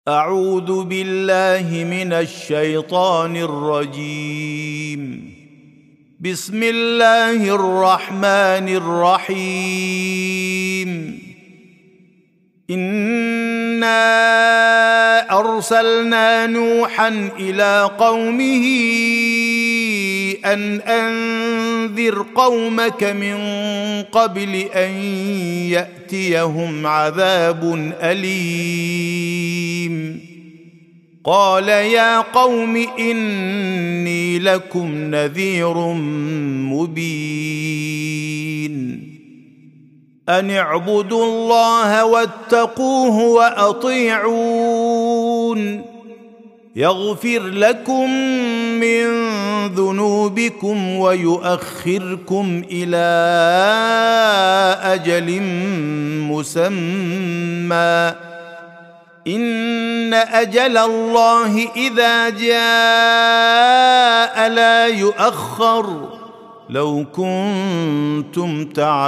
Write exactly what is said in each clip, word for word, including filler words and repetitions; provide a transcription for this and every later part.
أعوذ بالله من الشيطان الرجيم. بسم الله الرحمن الرحيم. إنا أرسلنا نوحا إلى قومه أن أنذر قومك من قبل أن يأتيهم عذاب أليم. قال يا قوم إني لكم نذير مبين. أن اعبدوا الله واتقوه وأطيعون يغفر لكم من ذنوبكم ويؤخركم إلى أجل مسمى إن أجل الله إذا جاء لا يؤخر لو كنتم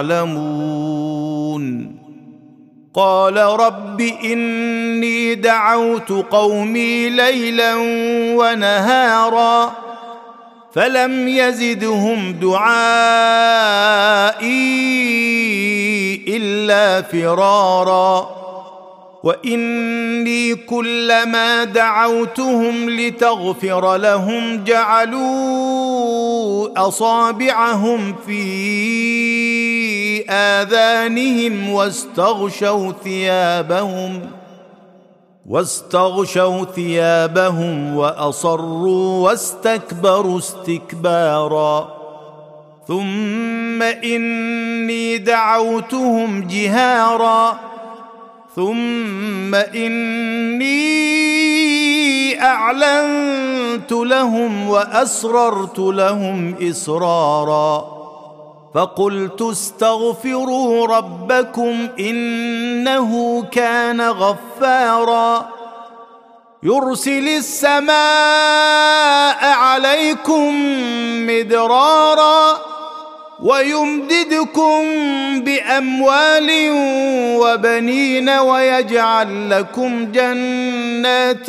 تعلمون. قال رب إني دعوت قومي ليلا ونهارا فلم يزدهم دعائي إلا فرارا وإني كلما دعوتهم لتغفر لهم جعلوا أصابعهم في آذانهم واستغشوا ثيابهم واستغشوا ثيابهم وأصروا واستكبروا استكبارا ثم إني دعوتهم جهارا ثم إني أعلنت لهم وأسررت لهم إسرارا فقلت استغفروا ربكم إنه كان غفارا يرسل السماء عليكم مدرارا ويمددكم بأموال وبنين ويجعل لكم جنات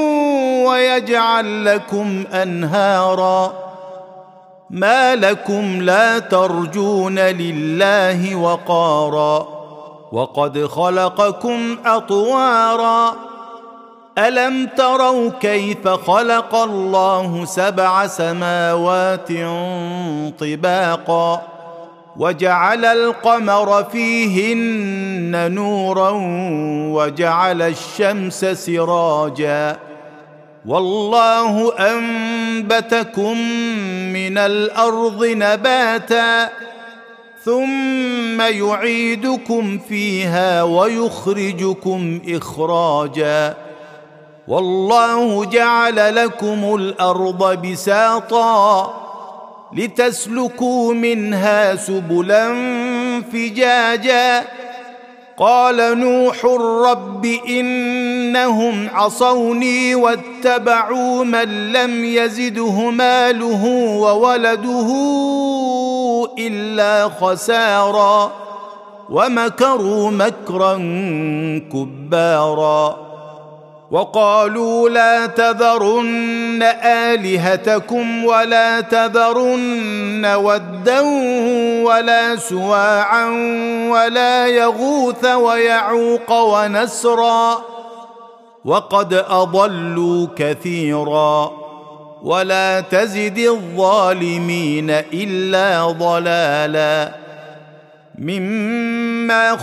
ويجعل لكم أنهارا ما لكم لا ترجون لله وقارا وقد خلقكم أطوارا ألم تروا كيف خلق الله سبع سماوات طباقا وجعل القمر فيهن نورا وجعل الشمس سراجا والله أنبتكم من الأرض نباتا ثم يعيدكم فيها ويخرجكم إخراجا والله جعل لكم الأرض بساطا لتسلكوا منها سبلا فجاجا قال نوح رب إنهم عصوني واتبعوا من لم يزده ماله وولده إلا خسارا ومكروا مكرا كبارا وقالوا لا تذرن آلهتكم ولا تذرن ودا ولا سواعا ولا يغوث ويعوق ونسرا وقد أضلوا كثيرا ولا تزد الظالمين إلا ضلالا مما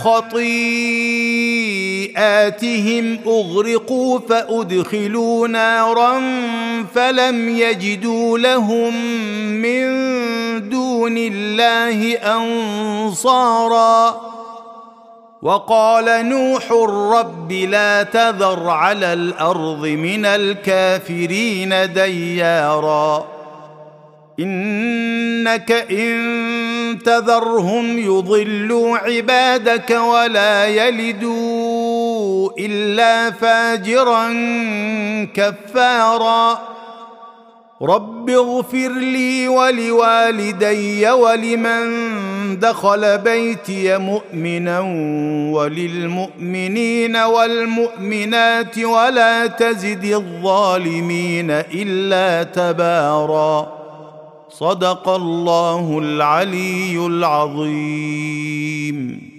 خطيئاتهم أغرقوا فأدخلوا نارا فلم يجدوا لهم من دون الله أنصارا وقال نوح رب لا تذر على الأرض من الكافرين ديارا إنك إن تذرهم يضلوا عبادك ولا يلدوا إلا فاجرا كفارا رب اغفر لي ولوالدي ولمن دخل بيتي مؤمنا وللمؤمنين والمؤمنات ولا تزد الظالمين إلا تبارا. صدق الله العلي العظيم.